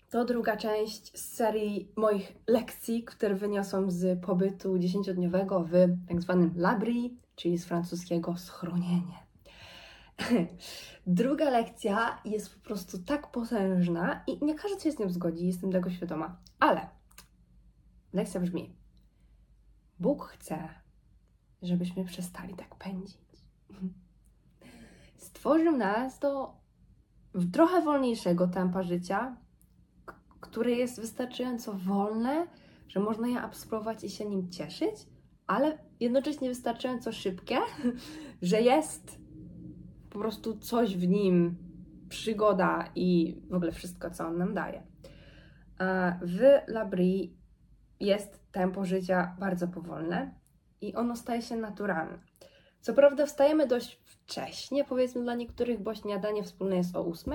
To druga część z serii moich lekcji, które wyniosłam z pobytu 10-dniowego w tak zwanym l'abri, czyli z francuskiego schronienie. Druga lekcja jest po prostu tak potężna i nie każdy się z nią zgodzi, jestem tego świadoma, ale lekcja brzmi: Bóg chce, żebyśmy przestali tak pędzić. Stworzył nas do trochę wolniejszego tempa życia, które jest wystarczająco wolne, że można je absorbować i się nim cieszyć, ale jednocześnie wystarczająco szybkie, że jest po prostu coś w nim, przygoda i w ogóle wszystko, co on nam daje. W l'abri jest tempo życia bardzo powolne i ono staje się naturalne. Co prawda wstajemy dość wcześnie, powiedzmy dla niektórych, bo śniadanie wspólne jest o 8.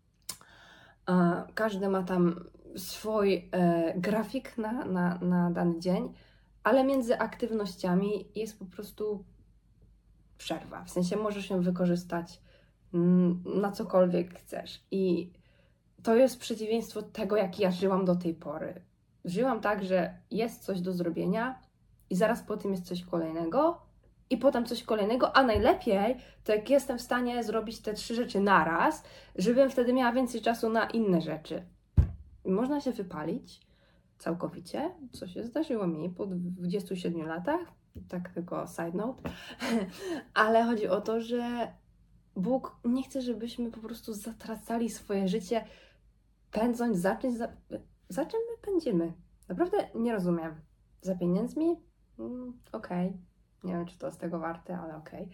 Każdy ma tam swój grafik na dany dzień, ale między aktywnościami jest po prostu przerwa. W sensie możesz ją wykorzystać na cokolwiek chcesz. I to jest przeciwieństwo tego, jak ja żyłam do tej pory. Żyłam tak, że jest coś do zrobienia i zaraz po tym jest coś kolejnego i potem coś kolejnego, a najlepiej to jak jestem w stanie zrobić te 3 rzeczy naraz, żebym wtedy miała więcej czasu na inne rzeczy. Można się wypalić całkowicie, co się zdarzyło mi po 27 latach, tak tylko side note, ale chodzi o to, że Bóg nie chce, żebyśmy po prostu zatracali swoje życie, pędząc za czymś, za czym my pędzimy. Naprawdę nie rozumiem. Za pieniędzmi? Okej. Nie wiem, czy to jest tego warte, ale okej.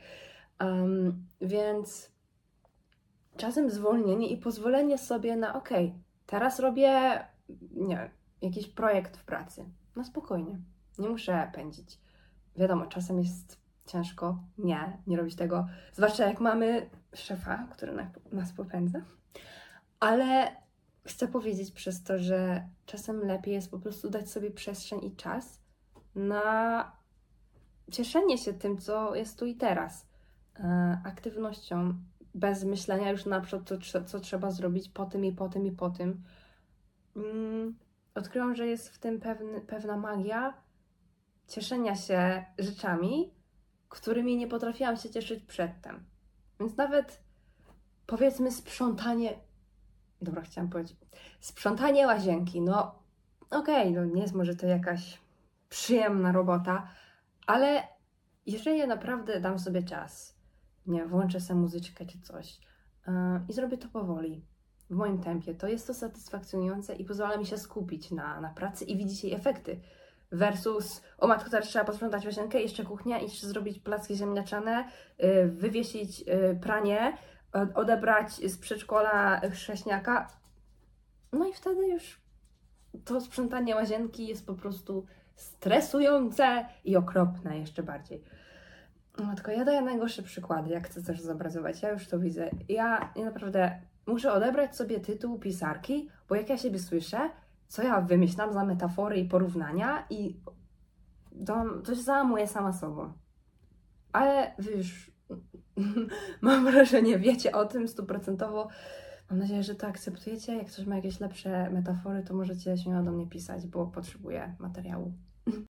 Więc czasem zwolnienie i pozwolenie sobie na teraz robię, nie wiem, jakiś projekt w pracy. No spokojnie. Nie muszę pędzić. Wiadomo, czasem jest ciężko nie robić tego, zwłaszcza jak mamy szefa, który nas popędza. Ale chcę powiedzieć przez to, że czasem lepiej jest po prostu dać sobie przestrzeń i czas na cieszenie się tym, co jest tu i teraz. Aktywnością, bez myślenia już na przykład, co trzeba zrobić po tym i po tym i po tym. Odkryłam, że jest w tym pewna magia cieszenia się rzeczami, którymi nie potrafiłam się cieszyć przedtem. Więc nawet powiedzmy sprzątanie łazienki, no no nie jest może to jakaś przyjemna robota, ale jeżeli ja naprawdę dam sobie czas, nie włączę sobie muzyczkę czy coś i zrobię to powoli, w moim tempie, to jest to satysfakcjonujące i pozwala mi się skupić na pracy i widzieć jej efekty. Versus, o matko, teraz trzeba posprzątać łazienkę, jeszcze kuchnia, jeszcze zrobić placki ziemniaczane, wywiesić pranie, odebrać z przedszkola chrześniaka. No i wtedy już to sprzątanie łazienki jest po prostu stresujące i okropne jeszcze bardziej. Matko, ja daję najgorsze przykłady, jak chcę coś zobrazować. Ja już to widzę. Ja naprawdę muszę odebrać sobie tytuł pisarki, bo jak ja siebie słyszę, co ja wymyślam za metafory i porównania i to się załamuje sama sobą. Ale wy już mam wrażenie, wiecie o tym 100%. Mam nadzieję, że to akceptujecie. Jak ktoś ma jakieś lepsze metafory, to możecie śmiało do mnie pisać, bo potrzebuję materiału.